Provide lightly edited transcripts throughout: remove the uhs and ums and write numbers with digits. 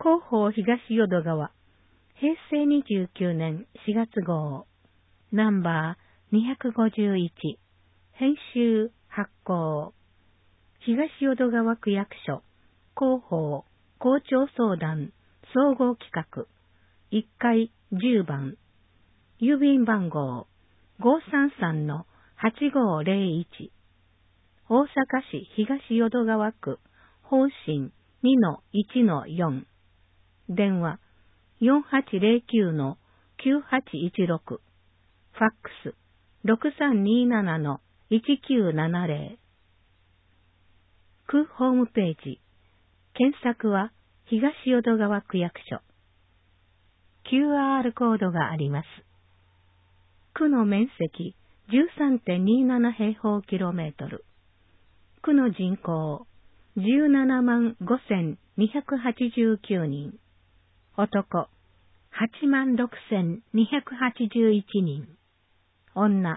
広報東淀川、平成29年4月号、ナンバー251、編集発行、東淀川区役所、広報、校長相談、総合企画、1階10番、郵便番号533-8501、大阪市東淀川区、方針 2-1-4、電話4809-9816、ファックス6327-1970。区ホームページ、検索は東淀川区役所。QR コードがあります。区の面積 13.27 平方キロメートル。区の人口175,289人。男86,281人。女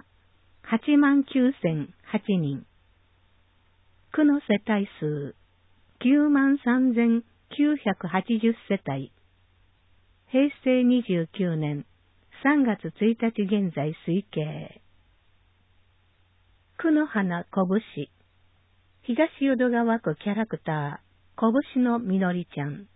89,008人。区の世帯数93,980世帯。平成29年3月1日現在推計。区の花こぶし。東淀川区キャラクター、こぶしのみのりちゃん。